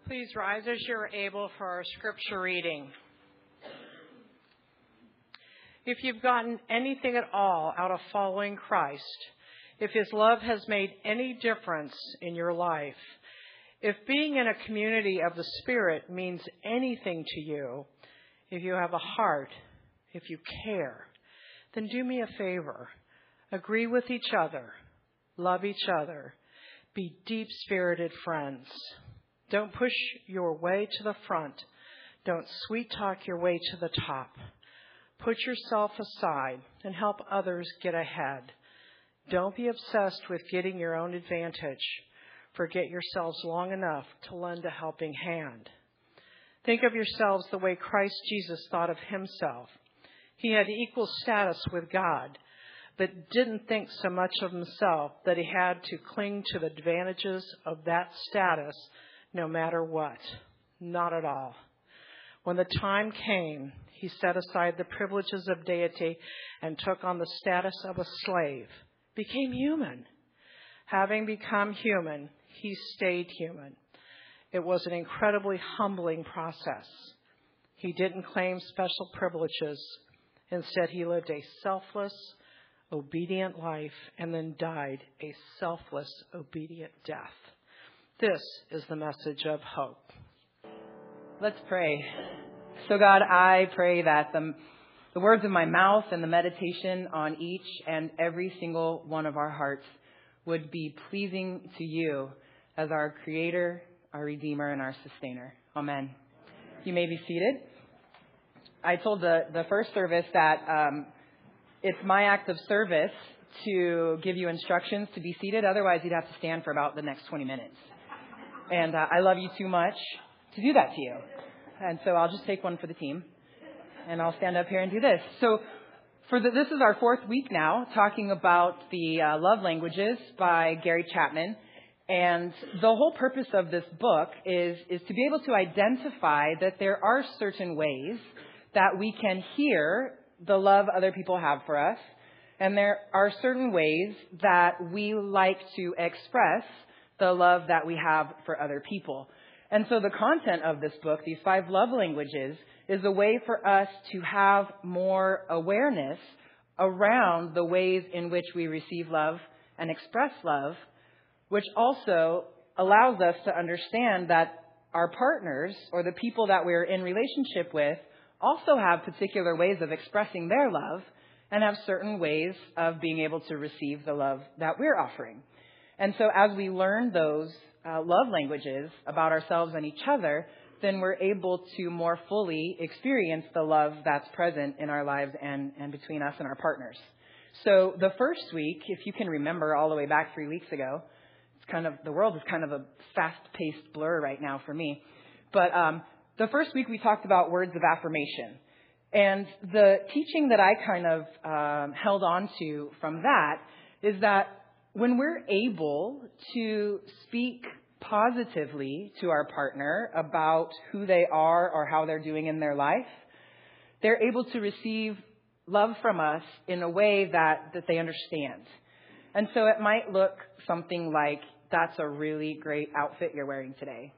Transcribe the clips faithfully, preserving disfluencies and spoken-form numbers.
Please rise as you're able for our scripture reading. If you've gotten anything at all out of following Christ, if His love has made any difference in your life, if being in a community of the Spirit means anything to you, if you have a heart, if you care, then do me a favor. Agree with each other. Love each other. Be deep-spirited friends. Don't push your way to the front. Don't sweet-talk your way to the top. Put yourself aside and help others get ahead. Don't be obsessed with getting your own advantage. Forget yourselves long enough to lend a helping hand. Think of yourselves the way Christ Jesus thought of Himself. He had equal status with God, but didn't think so much of Himself that He had to cling to the advantages of that status no matter what. Not at all. When the time came, He set aside the privileges of deity and took on the status of a slave, became human. Having become human, He stayed human. It was an incredibly humbling process. He didn't claim special privileges. Instead, He lived a selfless, obedient life and then died a selfless, obedient death. This is the message of hope. Let's pray. So God, I pray that the, the words of my mouth and the meditation on each and every single one of our hearts would be pleasing to You as our Creator, our Redeemer, and our Sustainer. Amen. You may be seated. I told the, the first service that um, it's my act of service to give you instructions to be seated. Otherwise, you'd have to stand for about the next twenty minutes. And uh, I love you too much to do that to you. And so I'll just take one for the team. And I'll stand up here and do this. So for the, this is our fourth week now, talking about the uh, love languages by Gary Chapman. And the whole purpose of this book is, is to be able to identify that there are certain ways that we can hear the love other people have for us. And there are certain ways that we like to express the love that we have for other people. And so the content of this book, these five love languages, is a way for us to have more awareness around the ways in which we receive love and express love, which also allows us to understand that our partners or the people that we're in relationship with also have particular ways of expressing their love and have certain ways of being able to receive the love that we're offering. And so as we learn those uh, love languages about ourselves and each other, then we're able to more fully experience the love that's present in our lives and, and between us and our partners. So the first week, if you can remember all the way back three weeks ago, it's kind of, the world is kind of a fast-paced blur right now for me. But um, the first week we talked about words of affirmation. And the teaching that I kind of um, held on to from that is that when we're able to speak positively to our partner about who they are or how they're doing in their life, they're able to receive love from us in a way that, that they understand. And so it might look something like, that's a really great outfit you're wearing today.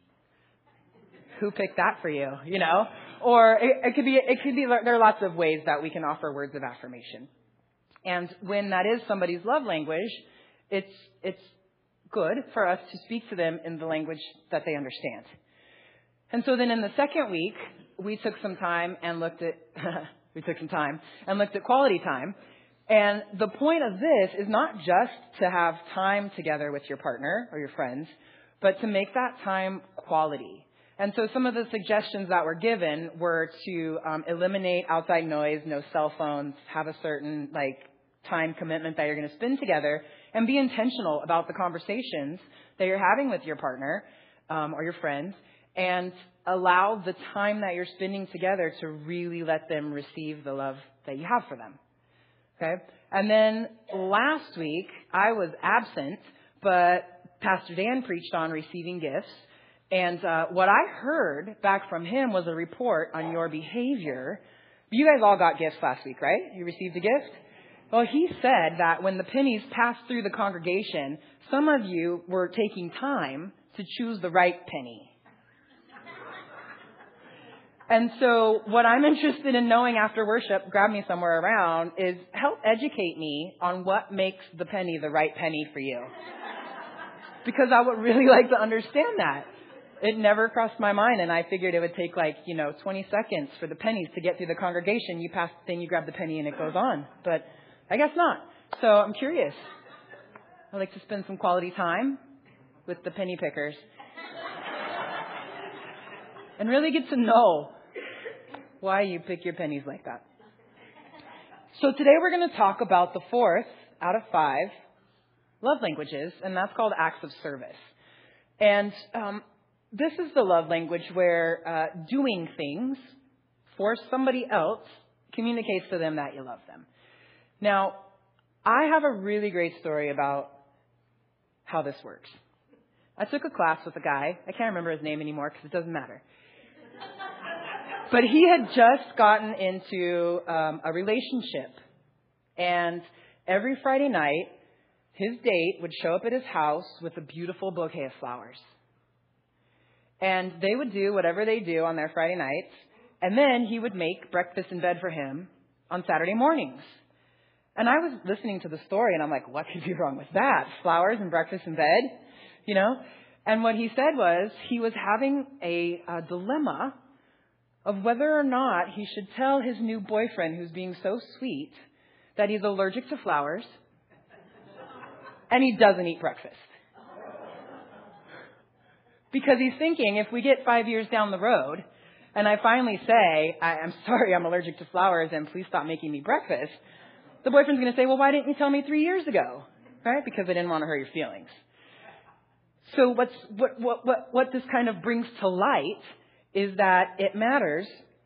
Who picked that for you? You know? Or it, it could be, it could be, there are lots of ways that we can offer words of affirmation. And when that is somebody's love language, it's it's good for us to speak to them in the language that they understand. And so then in the second week, we took some time and looked at we took some time and looked at quality time. And the point of this is not just to have time together with your partner or your friends, but to make that time quality. And so some of the suggestions that were given were to um, eliminate outside noise, no cell phones, have a certain like time commitment that you're going to spend together, and be intentional about the conversations that you're having with your partner um, or your friends, and allow the time that you're spending together to really let them receive the love that you have for them. Okay? And then last week, I was absent, but Pastor Dan preached on receiving gifts. And uh, what I heard back from him was a report on your behavior. You guys all got gifts last week, right? You received a gift? Well, he said that when the pennies passed through the congregation, some of you were taking time to choose the right penny. And so what I'm interested in knowing after worship, grab me somewhere around, is help educate me on what makes the penny the right penny for you. Because I would really like to understand that. It never crossed my mind, and I figured it would take like, you know, twenty seconds for the pennies to get through the congregation. You pass the thing, you grab the penny, and it goes on. But I guess not. So I'm curious. I'd like to spend some quality time with the penny pickers and really get to know why you pick your pennies like that. So today we're going to talk about the fourth out of five love languages, and that's called acts of service. And um, this is the love language where uh, doing things for somebody else communicates to them that you love them. Now, I have a really great story about how this works. I took a class with a guy. I can't remember his name anymore because it doesn't matter. But he had just gotten into um, a relationship. And every Friday night, his date would show up at his house with a beautiful bouquet of flowers. And they would do whatever they do on their Friday nights. And then he would make breakfast in bed for him on Saturday mornings. And I was listening to the story, and I'm like, what could be wrong with that? Flowers and breakfast in bed, you know? And what he said was he was having a, a dilemma of whether or not he should tell his new boyfriend, who's being so sweet, that he's allergic to flowers and he doesn't eat breakfast. Because he's thinking, if we get five years down the road and I finally say, I, I'm sorry, I'm allergic to flowers and please stop making me breakfast, the boyfriend's going to say, well, why didn't you tell me three years ago? Right? Because I didn't want to hurt your feelings. So what's, what, what, what, what this kind of brings to light is that it matters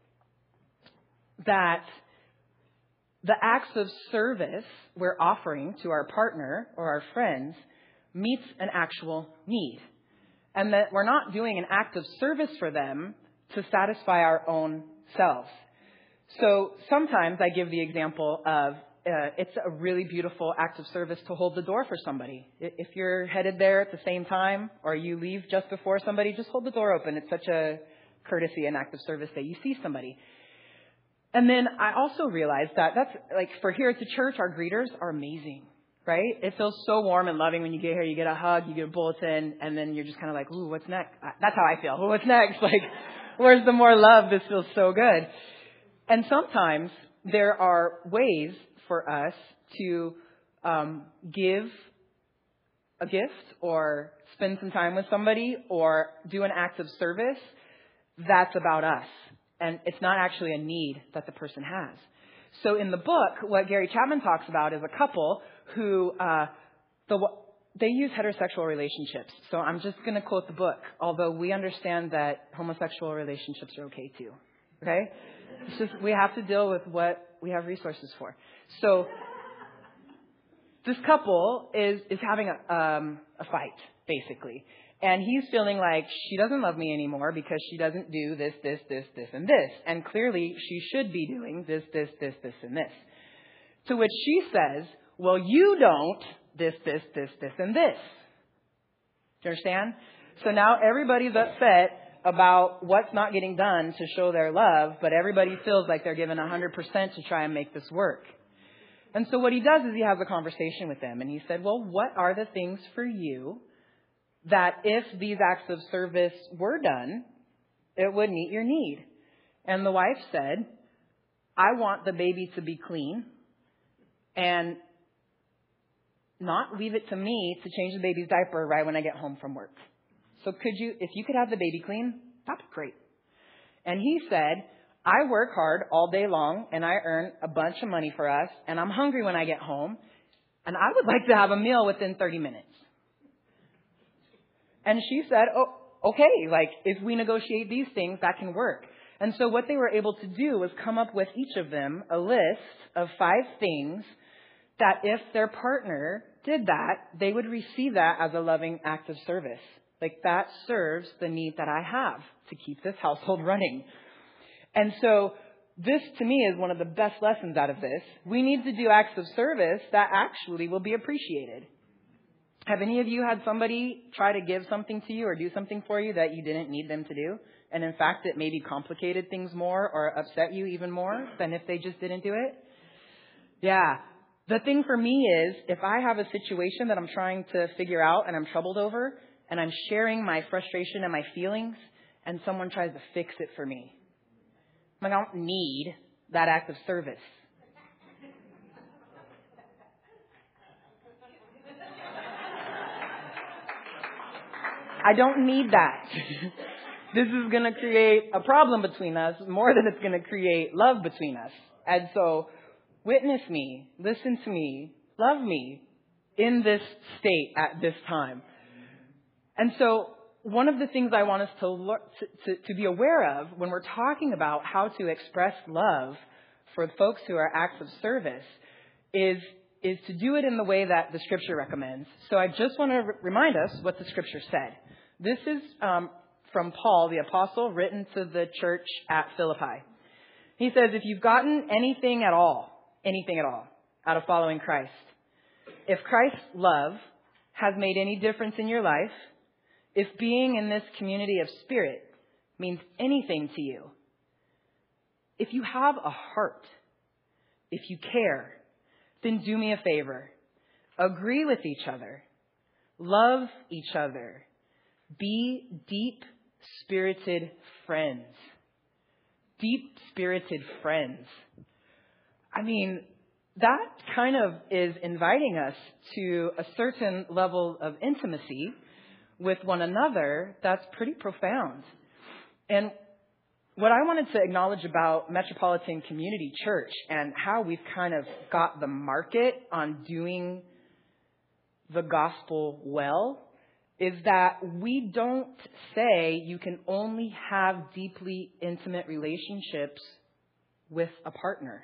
that the acts of service we're offering to our partner or our friends meets an actual need. And that we're not doing an act of service for them to satisfy our own selves. So sometimes I give the example of uh, it's a really beautiful act of service to hold the door for somebody. If you're headed there at the same time or you leave just before somebody, just hold the door open. It's such a courtesy and act of service that you see somebody. And then I also realized that that's like for here at the church, our greeters are amazing, right? It feels so warm and loving when you get here. You get a hug, you get a bulletin, and then you're just kind of like, ooh, what's next? That's how I feel. Ooh, what's next? Like, where's the more love? This feels so good. And sometimes there are ways for us to um, give a gift or spend some time with somebody or do an act of service that's about us. And it's not actually a need that the person has. So in the book, what Gary Chapman talks about is a couple who uh, the, they use heterosexual relationships. So I'm just going to quote the book, although we understand that homosexual relationships are okay too. Okay? It's just we have to deal with what we have resources for. So this couple is is having a, um, a fight, basically. And he's feeling like she doesn't love me anymore because she doesn't do this, this, this, this, and this. And clearly she should be doing this, this, this, this, and this. To which she says, well, you don't this, this, this, this, and this. Do you understand? So now everybody's upset about what's not getting done to show their love, but everybody feels like they're given one hundred percent to try and make this work. And so what he does is he has a conversation with them. And he said, well, what are the things for you that if these acts of service were done, it would meet your need? And the wife said, I want the baby to be clean and not leave it to me to change the baby's diaper right when I get home from work. So could you, if you could have the baby clean, that'd be great. And he said, I work hard all day long and I earn a bunch of money for us and I'm hungry when I get home and I would like to have a meal within thirty minutes. And she said, oh, okay, like if we negotiate these things, that can work. And so what they were able to do was come up with each of them a list of five things that if their partner did that, they would receive that as a loving act of service. Like that serves the need that I have to keep this household running. And so this to me is one of the best lessons out of this. We need to do acts of service that actually will be appreciated. Have any of you had somebody try to give something to you or do something for you that you didn't need them to do? And in fact, it maybe complicated things more or upset you even more than if they just didn't do it? Yeah. The thing for me is, if I have a situation that I'm trying to figure out and I'm troubled over, and I'm sharing my frustration and my feelings, and someone tries to fix it for me, I'm like, I don't need that act of service. I don't need that. This is going to create a problem between us more than it's going to create love between us. And so, witness me, listen to me, love me in this state at this time. And so, one of the things I want us to, look, to, to, to be aware of when we're talking about how to express love for folks who are acts of service is, is to do it in the way that the Scripture recommends. So I just want to r- remind us what the Scripture said. This is um, from Paul, the apostle, written to the church at Philippi. He says, if you've gotten anything at all, anything at all, out of following Christ, if Christ's love has made any difference in your life, if being in this community of spirit means anything to you, if you have a heart, if you care, then do me a favor. Agree with each other. Love each other. Be deep-spirited friends. Deep-spirited friends. I mean, that kind of is inviting us to a certain level of intimacy with one another that's pretty profound. And what I wanted to acknowledge about Metropolitan Community Church and how we've kind of got the market on doing the gospel well is that we don't say you can only have deeply intimate relationships with a partner.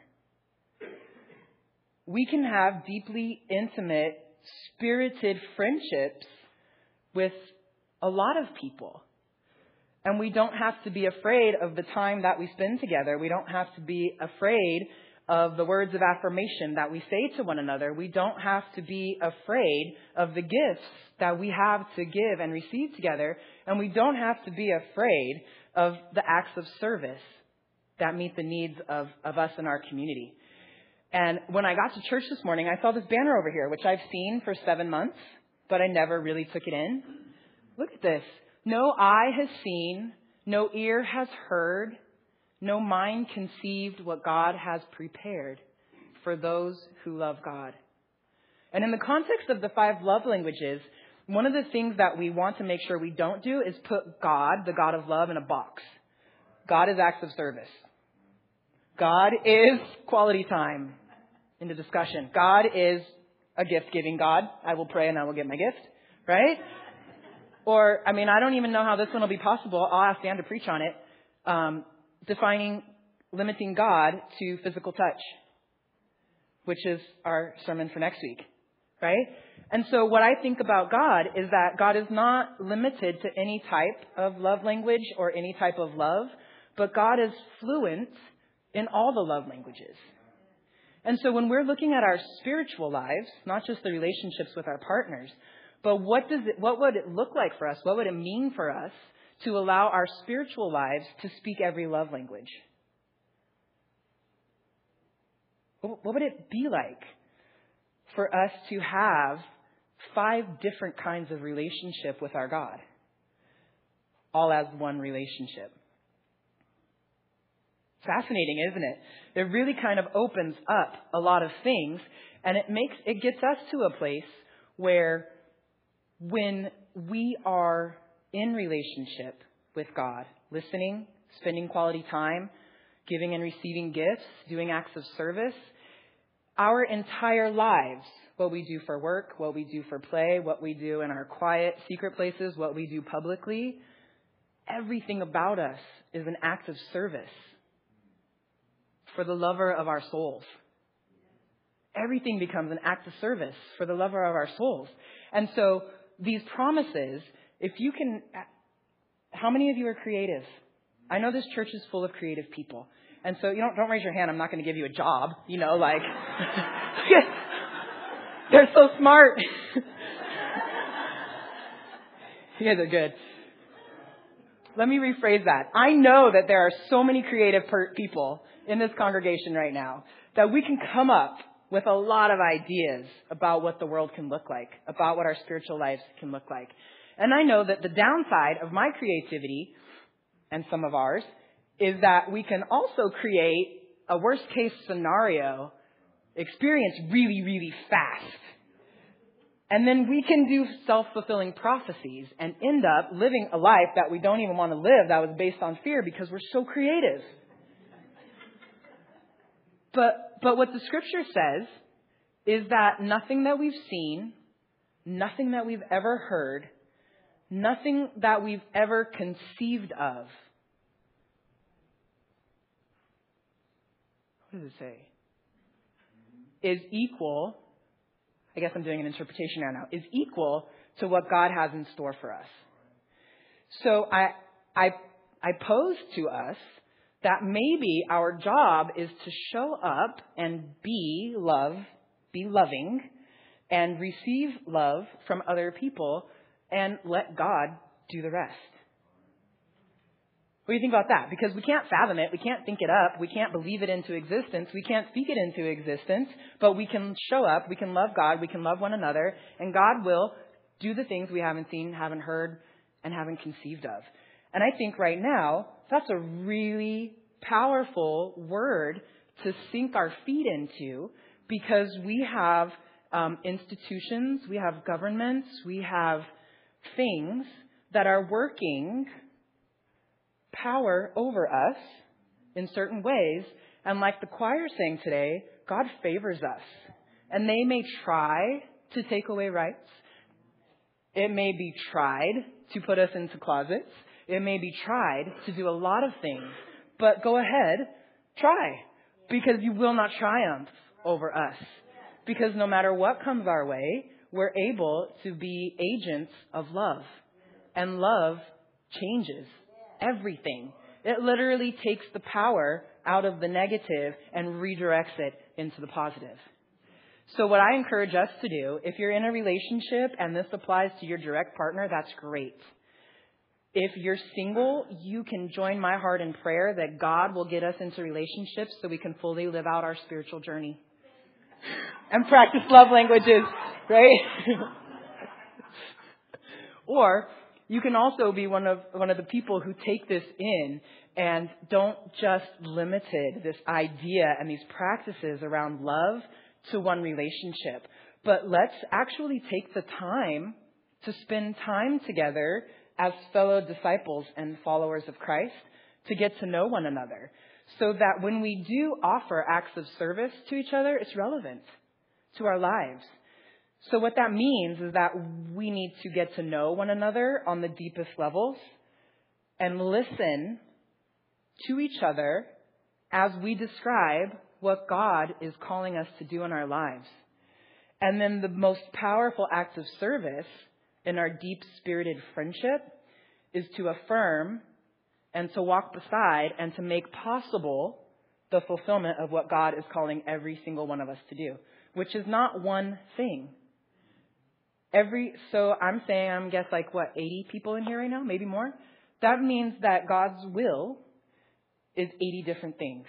We can have deeply intimate, spirited friendships with a lot of people. And we don't have to be afraid of the time that we spend together. We don't have to be afraid of the words of affirmation that we say to one another. We don't have to be afraid of the gifts that we have to give and receive together. And we don't have to be afraid of the acts of service that meet the needs of, of us in our community. And when I got to church this morning, I saw this banner over here, which I've seen for seven months, but I never really took it in. Look at this. No eye has seen, no ear has heard, no mind conceived what God has prepared for those who love God. And in the context of the five love languages, one of the things that we want to make sure we don't do is put God, the God of love, in a box. God is acts of service. God is quality time in the discussion. God is a gift-giving God. I will pray and I will get my gift, right? Or, I mean, I don't even know how this one will be possible. I'll ask Dan to preach on it. Um, defining, limiting God to physical touch, which is our sermon for next week, right? And so what I think about God is that God is not limited to any type of love language or any type of love, but God is fluent in all the love languages. And so when we're looking at our spiritual lives, not just the relationships with our partners, but what does it, what would it look like for us? What would it mean for us to allow our spiritual lives to speak every love language? What would it be like for us to have five different kinds of relationship with our God, all as one relationship? Fascinating, isn't it? It really kind of opens up a lot of things, and it makes it gets us to a place where when we are in relationship with God, listening, spending quality time, giving and receiving gifts, doing acts of service, our entire lives, what we do for work, what we do for play, what we do in our quiet, secret places, what we do publicly, everything about us is an act of service for the lover of our souls. Everything becomes an act of service for the lover of our souls. And so these promises, if you can, how many of you are creative? I know this church is full of creative people. And so you don't, don't raise your hand. I'm not going to give you a job, you know, like, they're so smart. You guys are good. Let me rephrase that. I know that there are so many creative per- people in this congregation right now that we can come up with a lot of ideas about what the world can look like, about what our spiritual lives can look like. And I know that the downside of my creativity, and some of ours, is that we can also create a worst case scenario experience really, really fast. And then we can do self-fulfilling prophecies and end up living a life that we don't even want to live, that was based on fear, because we're so creative. But, but what the scripture says is that nothing that we've seen, nothing that we've ever heard, nothing that we've ever conceived of. What does it say? Is equal, I guess I'm doing an interpretation right now, is equal to what God has in store for us. So I, I, I pose to us that maybe our job is to show up and be love, be loving, and receive love from other people and let God do the rest. What do you think about that? Because we can't fathom it. We can't think it up. We can't believe it into existence. We can't speak it into existence. But we can show up. We can love God. We can love one another. And God will do the things we haven't seen, haven't heard, and haven't conceived of. And I think right now, that's a really powerful word to sink our feet into, because we have um, institutions, we have governments, we have things that are working power over us in certain ways. And like the choir sang today, God favors us. And they may try to take away rights. It may be tried to put us into closets. It may be tried to do a lot of things. But go ahead, try. Because you will not triumph over us. Because no matter what comes our way, we're able to be agents of love. And love changes everything. It literally takes the power out of the negative and redirects it into the positive. So what I encourage us to do, if you're in a relationship and this applies to your direct partner, that's great. If you're single, you can join my heart in prayer that God will get us into relationships so we can fully live out our spiritual journey. And practice love languages, right? Or you can also be one of one of the people who take this in and don't just limit it, this idea and these practices around love to one relationship. But let's actually take the time to spend time together as fellow disciples and followers of Christ to get to know one another, so that when we do offer acts of service to each other, it's relevant to our lives. So what that means is that we need to get to know one another on the deepest levels and listen to each other as we describe what God is calling us to do in our lives. And then the most powerful act of service in our deep-spirited friendship is to affirm and to walk beside and to make possible the fulfillment of what God is calling every single one of us to do, which is not one thing. Every, so I'm saying, I'm guess like what, eighty people in here right now, maybe more? That means that God's will is eighty different things.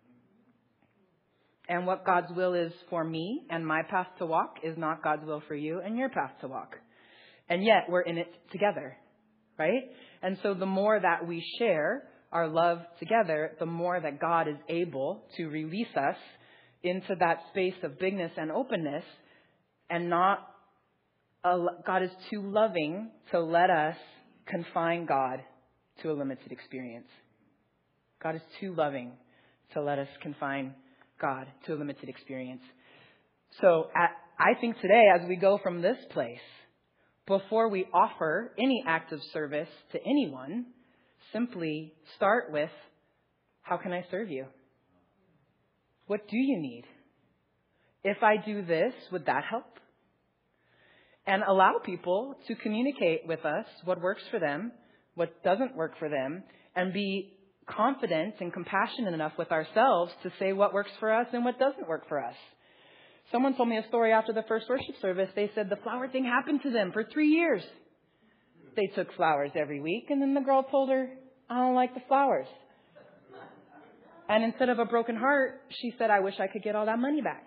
And what God's will is for me and my path to walk is not God's will for you and your path to walk. And yet we're in it together, right? And so the more that we share our love together, the more that God is able to release us into that space of bigness and openness, and not God is too loving to let us confine God to a limited experience. God is too loving to let us confine God to a limited experience. So I think today, as we go from this place, before we offer any act of service to anyone, simply start with, how can I serve you? What do you need? If I do this, would that help? And allow people to communicate with us what works for them, what doesn't work for them, and be confident and compassionate enough with ourselves to say what works for us and what doesn't work for us. Someone told me a story after the first worship service. They said the flower thing happened to them for three years. they took flowers every week, and then the girl told her, I don't like the flowers. And instead of a broken heart, she said, I wish I could get all that money back.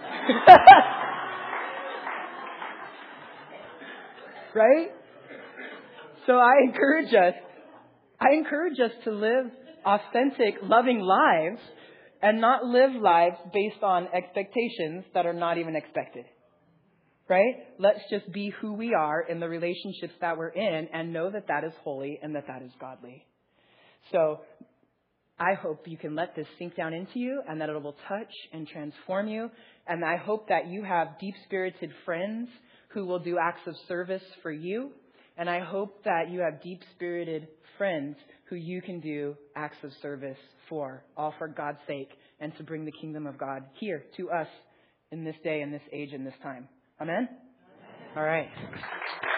Right? So I encourage us, I encourage us to live authentic, loving lives and not live lives based on expectations that are not even expected. Right? Let's just be who we are in the relationships that we're in and know that that is holy and that that is godly. So I hope you can let this sink down into you and that it will touch and transform you. And I hope that you have deep-spirited friends who will do acts of service for you. And I hope that you have deep-spirited friends who you can do acts of service for, all for God's sake, and to bring the kingdom of God here to us in this day, in this age, in this time. Amen? Amen. All right.